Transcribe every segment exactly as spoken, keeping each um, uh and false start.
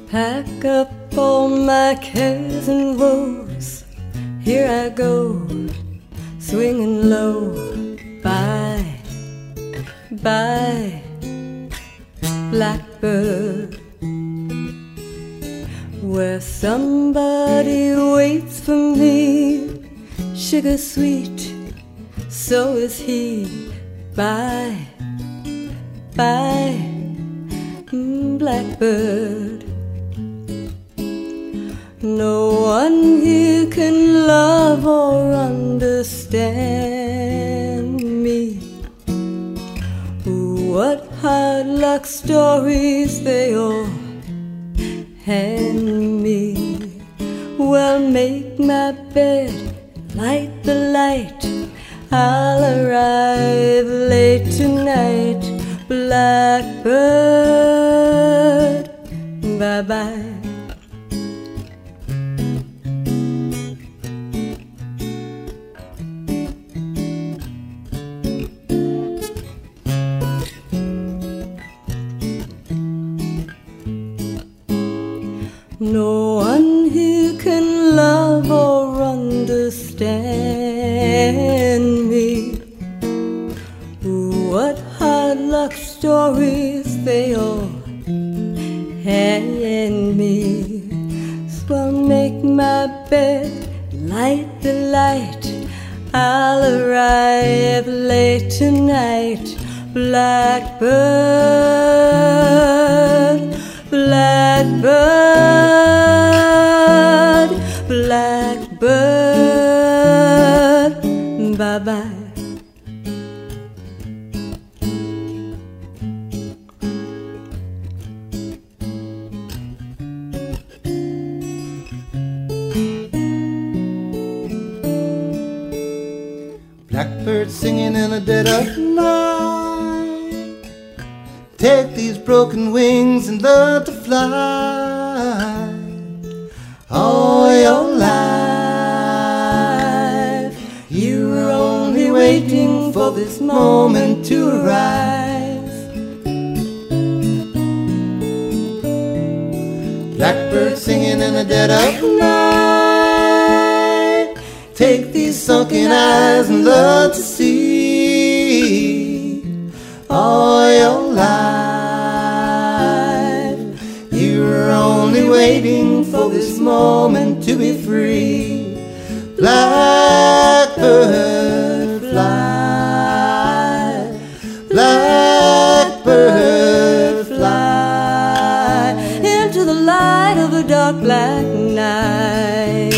Pack up all my cares and woes. Here I go, swinging low. Bye, bye, blackbird. Where somebody waits for me, sugar sweet, so is he. Bye, bye, blackbird. No one here can love or understand me. What hard luck stories they all hand me. Well, make my bed, light the light. I'll arrive late tonight. Blackbird, bye-bye. No one here can love or understand me. What hard luck stories they all hand me. So I'll make my bed, light the light. I'll arrive late tonight. Blackbird, blackbird, blackbird, bye-bye. Blackbird singing in the dead of night. Take these broken wings and learn to fly. All your life you were only waiting for this moment to arise. Blackbird singing in the dead of night. Take these sunken eyes and learn to see. All your life you were only waiting for this moment to be free. Blackbird fly, blackbird fly into the light of a dark black night.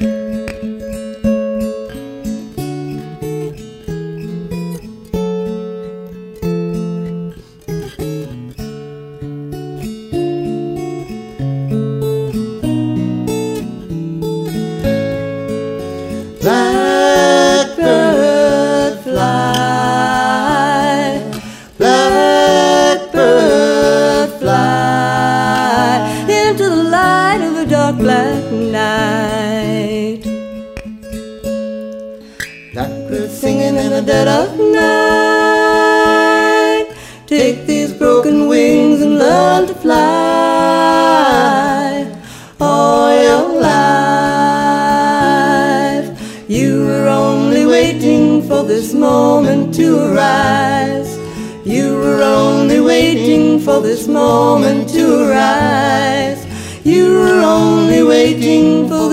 Blackbird fly, blackbird fly into the light of a dark black night. Blackbird singing in the dead of night. Take these broken wings and learn to fly. All your life you were only waiting for this moment to arise. You were only waiting for this moment to arise. You were only waiting for